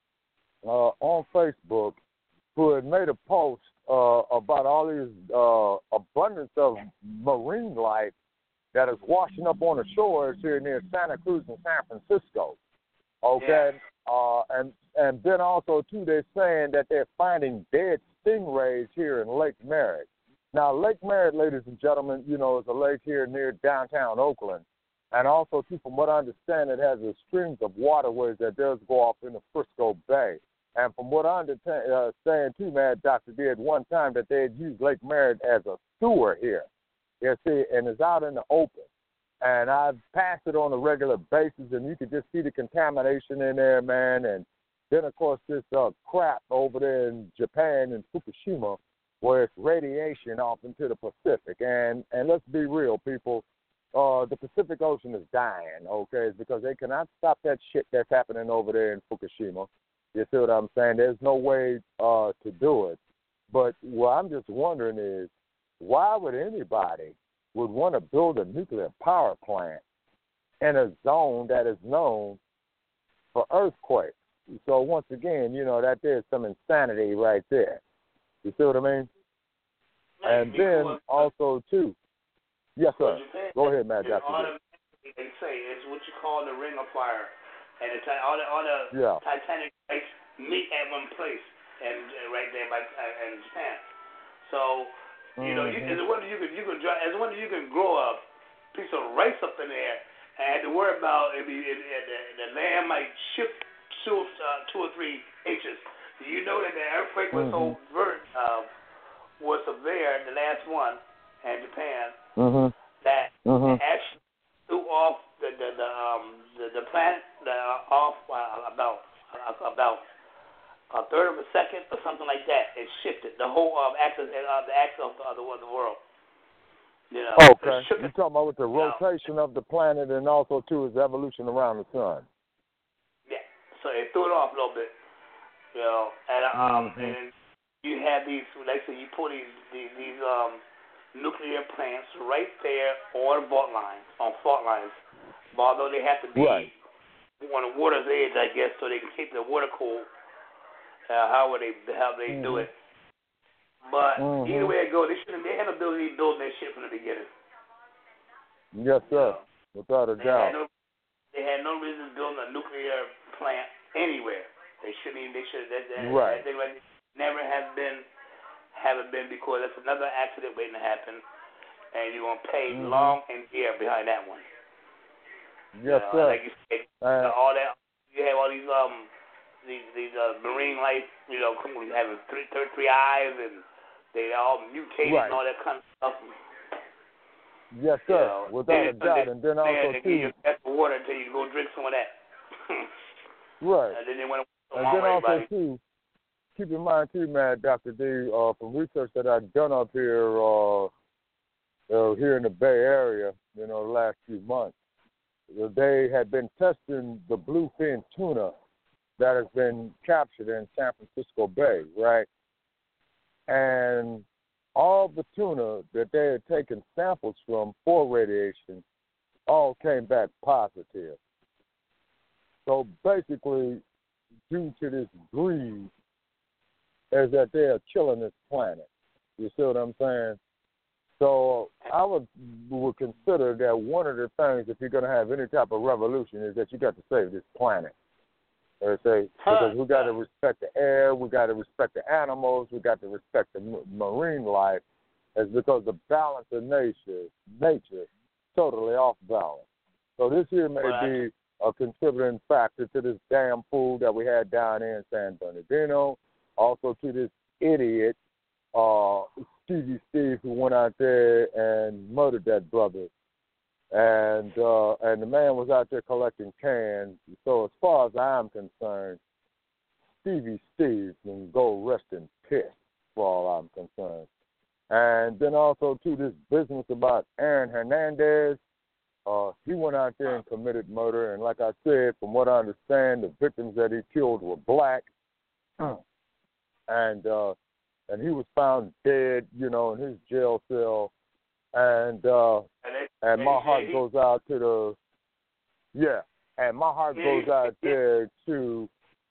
on Facebook who had made a post about all these abundance of marine life that is washing up on the shores here near Santa Cruz and San Francisco. Okay, and then also too, they're saying that they're finding dead stingrays here in Lake Merritt. Now, Lake Merritt, ladies and gentlemen, you know, is a lake here near downtown Oakland, and also too, from what I understand, it has a streams of waterways that does go off in the Frisco Bay. And from what I understand too, man, Dr. D, at one time that they had used Lake Merritt as a sewer here. You see, and it's out in the open. And I've passed it on a regular basis, and you could just see the contamination in there, man. And then, of course, this crap over there in Japan in Fukushima, where it's radiation off into the Pacific. And let's be real, people, the Pacific Ocean is dying, okay? It's because they cannot stop that shit that's happening over there in Fukushima. You see what I'm saying? There's no way to do it. But what I'm just wondering is, why would anybody would want to build a nuclear power plant in a zone that is known for earthquakes? So once again, you know, that there's some insanity right there. You see what I mean? And then also, too, yes, sir. Go ahead, Matt. They say it's what you call the ring of fire. And it's all the Titanic sites meet at one place, and right there in Japan. So, you know, as a wonder you can grow a piece of rice up in there and have to worry about the land might shift 2 or 3 inches. You know that the earthquake was so was severe, the last one in Japan, that actually threw off the planet off about a third of a second or something like that. It shifted the whole axis of the world. You know, okay. You're talking about with the rotation of the planet and also too its evolution around the sun. Yeah. So it threw it off a little bit. You know, and you have these, like I said, you put these nuclear plants right there on fault lines. Although they have to be on the water's edge, I guess, so they can keep the water cool. How they do it. But either way it goes, they had the ability to build that shit from the beginning. Yes, sir. Without a doubt. They had no reason to build a nuclear plant anywhere. They should never have been because that's another accident waiting to happen, and you're gonna pay long and dear behind that one. Yes, sir. Like you said, all that you have all these marine life, you know, having three eyes, and they all mutated and all that kind of stuff. Yes, sir. Without a doubt, and then also too. You get the water until you go drink some of that. Right. And then they went and then also too, keep in mind too, man, Dr. D, from research that I've done up here, here in the Bay Area, you know, the last few months, they had been testing the bluefin tuna that has been captured in San Francisco Bay, right? And all the tuna that they had taken samples from for radiation all came back positive. So basically, due to this greed, is that they are killing this planet. You see what I'm saying? So I would consider that one of the things, if you're going to have any type of revolution, is that you got to save this planet. Because we got to respect the air, we got to respect the animals, we got to respect the marine life. It's because the balance of nature, totally off balance. So this here may be a contributing factor to this damn fool that we had down there in San Bernardino. Also to this idiot, Stevie Steve, who went out there and murdered that brother. And the man was out there collecting cans. So as far as I'm concerned, Stevie Steve can go rest in piss, for all I'm concerned. And then also, to this business about Aaron Hernandez, he went out there and committed murder. And like I said, from what I understand, the victims that he killed were black. And and he was found dead, in his jail cell. And my heart goes out to goes out there to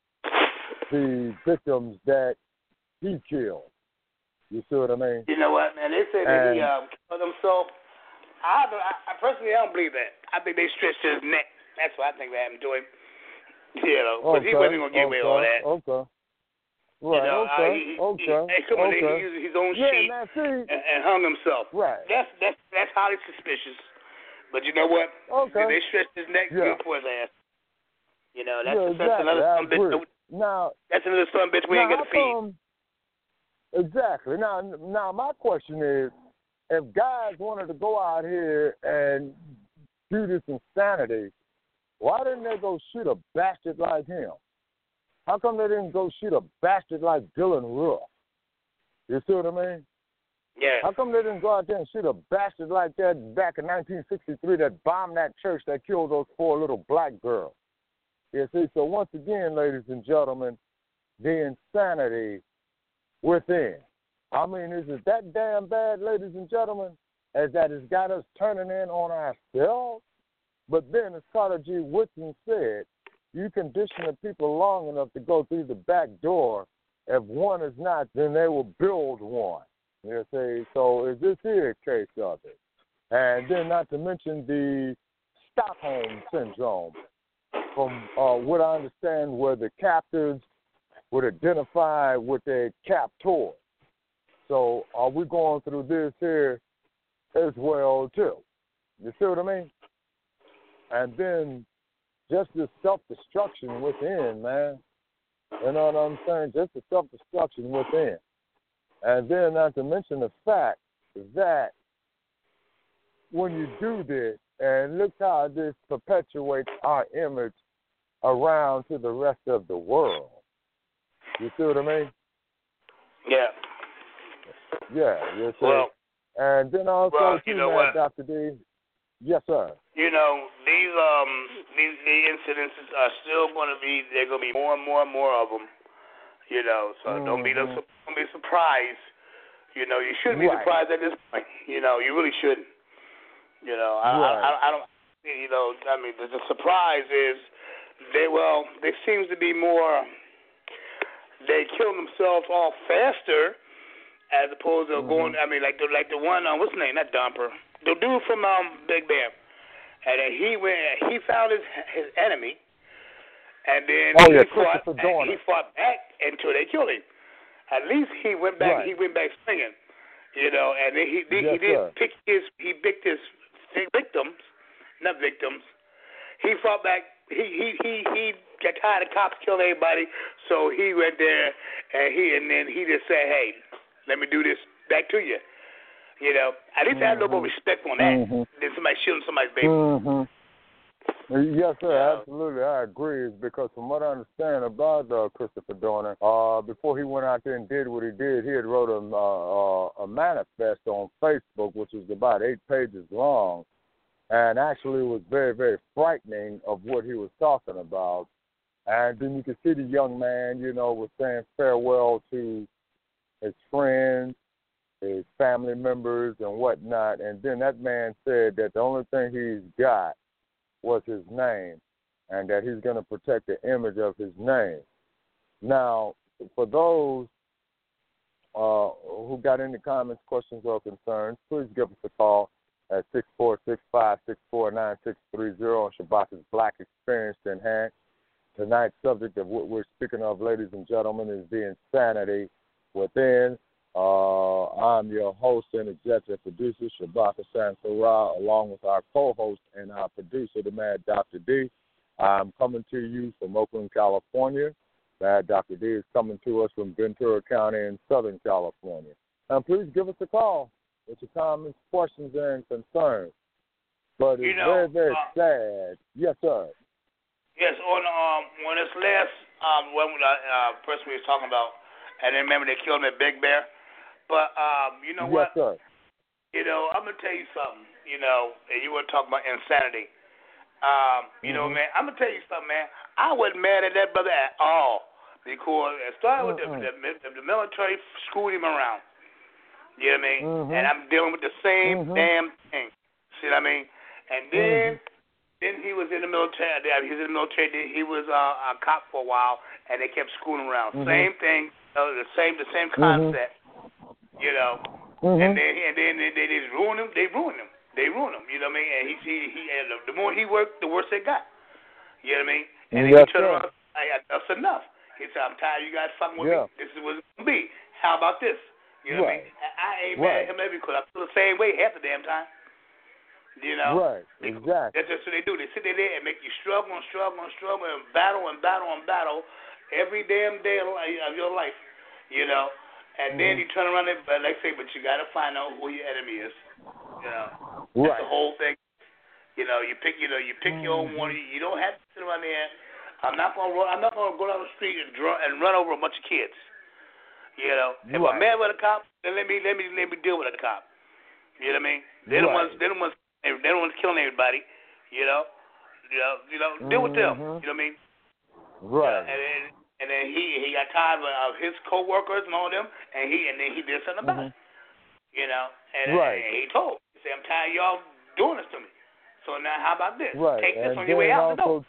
the victims that he killed. You see what I mean? You know what, man? They say that he killed himself. I personally don't believe that. I think they stretched his neck. That's what I think happened to him. But he wasn't gonna give away all that. Okay. Right. He used his own sheet and hung himself. Right. That's highly suspicious. But you know what? Okay. They stretched his neck good for his ass. That's exactly. another son bitch. Now, that's another son bitch we ain't gonna feed. Exactly. Now my question is, if guys wanted to go out here and do this insanity, why didn't they go shoot a bastard like him? How come they didn't go shoot a bastard like Dylan Roof? You see what I mean? Yeah. How come they didn't go out there and shoot a bastard like that back in 1963 that bombed that church that killed those 4 little black girls? You see, so once again, ladies and gentlemen, the insanity within. I mean, is it that damn bad, ladies and gentlemen, as that has got us turning in on ourselves? But then, as Carter G. Woodson said, you condition the people long enough to go through the back door. If one is not, then they will build one. You see, so is this here a case of it? And then not to mention the Stockholm Syndrome, from what I understand, where the captives would identify with their captors. So are we going through this here as well, too? You see what I mean? And then just this self-destruction within, man. You know what I'm saying? Just the self-destruction within. And then not to mention the fact that when you do this, and look how this perpetuates our image around to the rest of the world. You see what I mean? Yeah. Yeah, you see. Well, and then also, you know what, Dr. D. Yes, sir. These incidences are still going to be. There are going to be more and more and more of them. So don't be surprised. You shouldn't be surprised at this point. You really shouldn't. I don't. I mean, the surprise is there seems to be more. They kill themselves all faster, as opposed to going. I mean, like the one. What's his name? Not Dumper. The dude from Big Bear. And then he found his enemy, and then he fought back until they killed him. At least he went back. Right. He went back swinging, And then he picked his victims, not victims. He fought back. He got tired of cops killing everybody, so he went there and then he just said, "Hey, let me do this back to you." At least I have a little more respect on that than somebody shooting somebody's baby. Yes, sir, absolutely. I agree. Because from what I understand about Christopher Dorner, before he went out there and did what he did, he had wrote a manifest on Facebook, which was about 8 pages long, and actually was very, very frightening of what he was talking about. And then you could see the young man, was saying farewell to his friends, his family members and whatnot, and then that man said that the only thing he's got was his name, and that he's going to protect the image of his name. Now, for those who got any comments, questions, or concerns, please give us a call at 646-564-9630 on Shabaka's Black Experience in Hand. Tonight's subject of what we're speaking of, ladies and gentlemen, is the insanity within. I'm your host and executive producer, Shabaka Sansara, along with our co-host and our producer, the Mad Dr. D. I'm coming to you from Oakland, California. Mad Dr. D is coming to us from Ventura County in Southern California. And please give us a call with your comments, questions, and concerns. But it's very, very sad. Yes, sir. Yes, on this last person we was talking about, and then remember they killed him at Big Bear. But you know what? Yes, sir. I'm gonna tell you something. And you were talking about insanity. Man, I'm gonna tell you something, man. I wasn't mad at that brother at all because it started with the military screwed him around. You know what I mean? And I'm dealing with the same damn thing. See what I mean? And then he was in the military. He was in the military. He was a cop for a while, and they kept screwing around. Same thing. The same concept. You know. And then they just ruined him. They ruined him. You know what I mean? And he the more he worked, the worse it got. You know what I mean? And then he turned around. That's enough. He said, "I'm tired of you guys fucking with me. This is what it's gonna be. How about this?" You know what I mean? I ain't mad at him because I feel the same way half the damn time. You know? Right. Exactly. That's just what they do. They sit there and make you struggle and battle every damn day of your life. You know? And then you turn around and like say, but you gotta find out who your enemy is. You know? That's the whole thing. You know, you pick your own one. You don't have to sit around there. I'm not gonna go down the street and run over a bunch of kids. You know, if I'm mad with a cop, then let me deal with a cop. You know what I mean? They're the ones killing everybody. You know, deal with them. You know what I mean? Right. And then he got tired of his coworkers and all them, and then he did something about it. You know, and he said, "I'm tired of y'all doing this to me. So now how about this? Take this on your way out the door."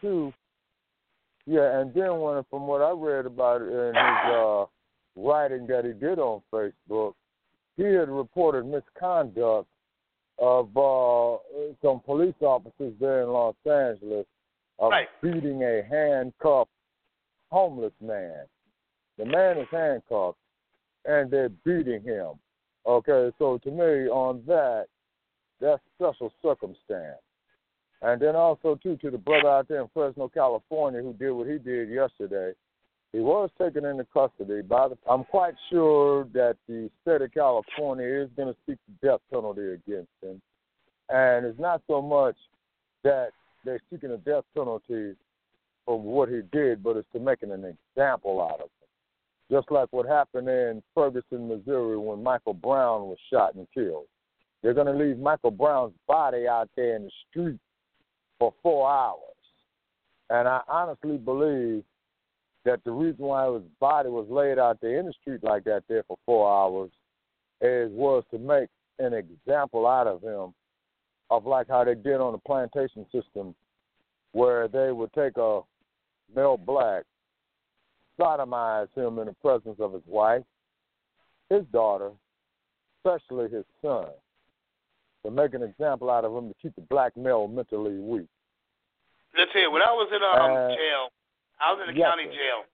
And then from what I read about it in his writing that he did on Facebook, he had reported misconduct of some police officers there in Los Angeles of beating a handcuffed homeless man. The man is handcuffed, and they're beating him. Okay, so to me, on that's special circumstance. And then also, too, to the brother out there in Fresno, California, who did what he did yesterday, he was taken into custody. I'm quite sure that the state of California is going to seek the death penalty against him. And it's not so much that they're seeking a death penalty for what he did, but it's to making an example out of him. Just like what happened in Ferguson, Missouri, when Michael Brown was shot and killed. They're going to leave Michael Brown's body out there in the street for 4 hours. And I honestly believe that the reason why his body was laid out there in the street like that there for 4 hours was to make an example out of him of like how they did on the plantation system, where they would take a male black, sodomize him in the presence of his wife, his daughter, especially his son, to make an example out of him to keep the black male mentally weak. Let's hear. When I was in jail, I was in the county jail,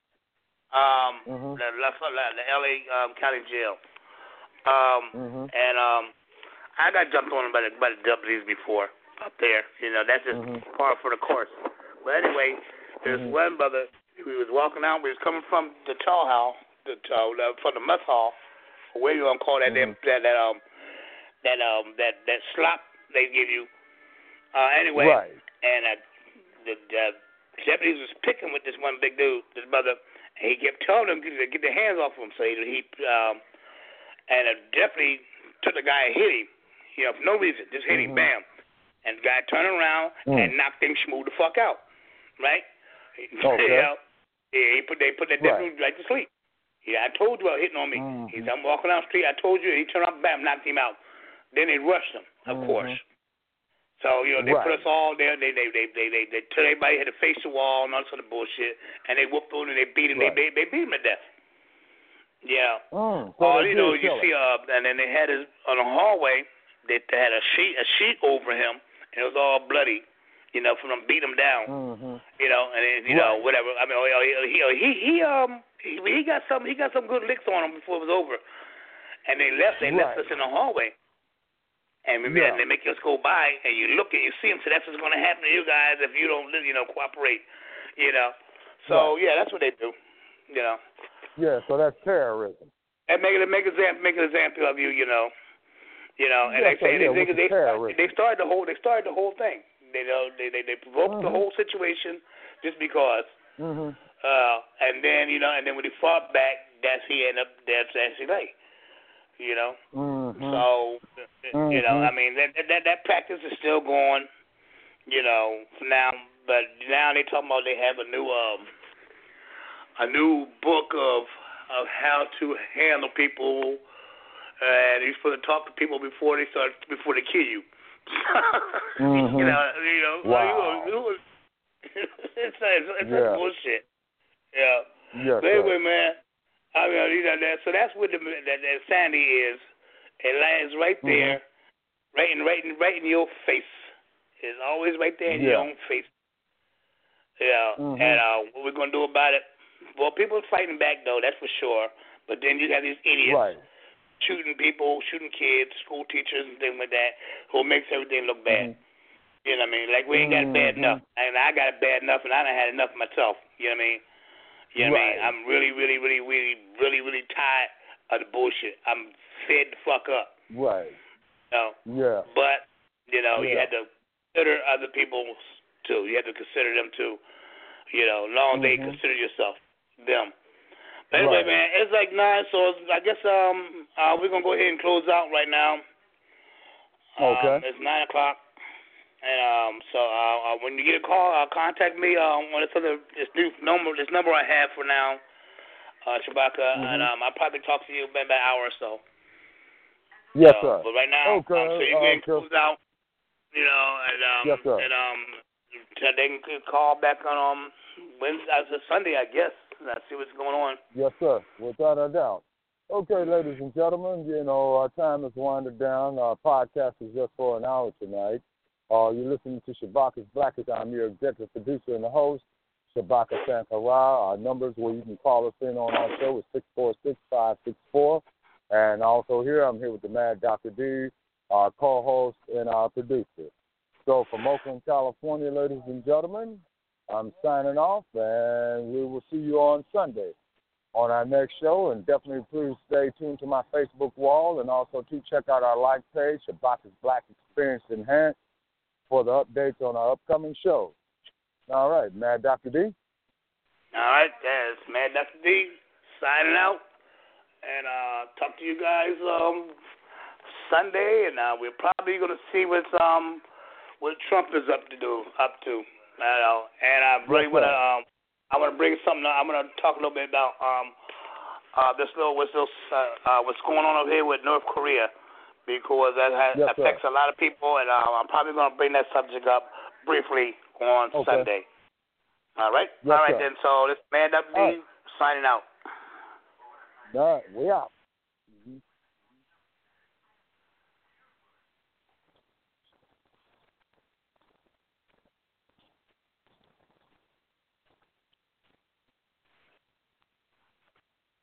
the L.A. county jail, and I got jumped on by the deputies before up there. You know, that's just part for the course. But anyway, there's one brother who was walking out. We was coming from the chow hall, from the mess hall, or where you gonna call that that slop they give you. Anyway, and the deputies was picking with this one big dude, this brother, and he kept telling them to get their hands off him. So he deputy took the guy and hit him, you know, for no reason, just hit him, bam. And the guy turned around and knocked him smooth the fuck out, right? Okay. You know, they put that deputy right to sleep. Yeah, I told you about hitting on me. He said, I'm walking down the street. I told you. He turned around, bam, knocked him out. Then they rushed him, of course. So, you know, they put us all there. They told everybody had to face the wall and all sort of bullshit. And they whooped on him. They beat him. They beat him to death. Yeah. You know, you see, and then they had his on the hallway. They had a sheet over him, and it was all bloody. You know, from them beat him down. You know, and then, you know, whatever. I mean, he got some good licks on him before it was over. And they left us in the hallway. And they make us go by, and you look and you see them. So that's what's going to happen to you guys if you don't, you know, cooperate. You know. So yeah, that's what they do. You know. Yeah. So that's terrorism. And make an example of you. You know. You know. And they started the whole thing. They provoked the whole situation just because. And then when he fought back, that's he ended up that's he lay. You know. So you know, I mean that practice is still going. You know, now, but now they talking about they have a new a new book of how to handle people, and you're supposed to talk to people before they kill you. Mm-hmm. You know. Wow. It's bullshit. Yeah. Yes, But anyway, man, I mean, so that's what that insanity is. It lies right there, right in your face. It's always right there in your own face. Yeah. And what we're gonna do about it? Well, people are fighting back though, that's for sure. But then you have these idiots shooting people, shooting kids, school teachers, and things like that, who makes everything look bad. You know what I mean? Like we ain't got it bad enough, and I got it bad enough, and I done had enough myself. You know what I mean? You know what I mean? I'm really tired of the bullshit. I'm fed the fuck up. Right. You know? Yeah. But you know, you had to consider other people too. You had to consider them too. You know, long they consider yourself them. But anyway, man, it's like 9, so I guess we're gonna go ahead and close out right now. Okay. It's 9 o'clock, and so when you get a call, contact me on this number I have for now, Shabaka, and I'll probably talk to you in about an hour or so. Yes, sir. But right now, so you can close out, you know, and yes, sir. And they can call back on Wednesday, Sunday, I guess. Let's see what's going on. Yes, sir. Without a doubt. Okay, ladies and gentlemen, you know, our time is winding down. Our podcast is just for an hour tonight. You're listening to Shabaka's Blackest. I'm your executive producer and the host, Shabaka Sankara. Our numbers where you can call us in on our show is 646-564. And also I'm here with the Mad Dr. D, our co-host and our producer. So from Oakland, California, ladies and gentlemen, I'm signing off, and we will see you on Sunday on our next show. And definitely please stay tuned to my Facebook wall, and also to check out our like page, Shabaka's Black Experience Enhanced, for the updates on our upcoming shows. All right, Mad Dr. D. All right, that's Mad Dr. D signing out, and talk to you guys Sunday, and we're probably going to see what Trump is up to. And I really want to. I want to bring something. I'm going to talk a little bit about what's going on over here with North Korea, because that affects a lot of people, and I'm probably going to bring that subject up briefly on Sunday. All right. Yes, all right sir. then. So this Man Up D signing out. All right, we out.